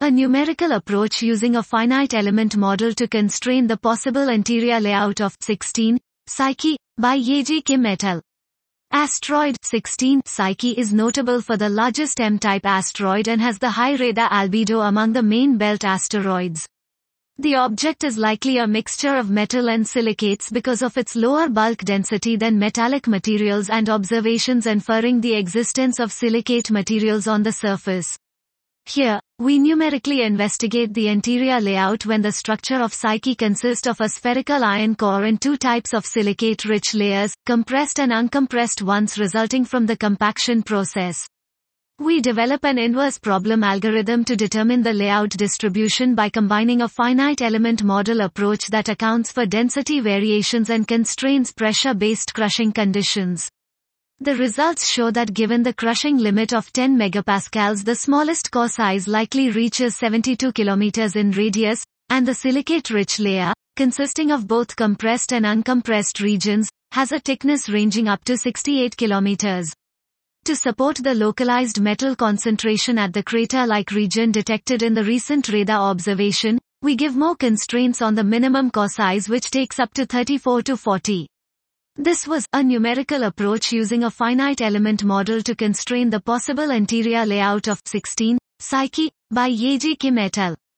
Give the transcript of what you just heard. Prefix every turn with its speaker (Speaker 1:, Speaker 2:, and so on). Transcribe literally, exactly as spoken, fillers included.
Speaker 1: A numerical approach using a finite element model to constrain the possible interior layout of sixteen Psyche by Ye Kim et al. Asteroid sixteen Psyche is notable for the largest M-type asteroid and has the high radar albedo among the main belt asteroids. The object is likely a mixture of metal and silicates because of its lower bulk density than metallic materials and observations inferring the existence of silicate materials on the surface. Here, we numerically investigate the interior layout when the structure of Psyche consists of a spherical iron core and two types of silicate-rich layers, compressed and uncompressed ones resulting from the compaction process. We develop an inverse problem algorithm to determine the layout distribution by combining a finite element model approach that accounts for density variations and constrains pressure-based crushing conditions. The results show that given the crushing limit of ten megapascals, the smallest core size likely reaches seventy-two kilometers in radius, and the silicate-rich layer, consisting of both compressed and uncompressed regions, has a thickness ranging up to sixty-eight kilometers. To support the localized metal concentration at the crater-like region detected in the recent radar observation, we give more constraints on the minimum core size, which takes up to thirty-four to forty. This was a numerical approach using a finite element model to constrain the possible interior layout of sixteen Psyche by Ye Kim et al.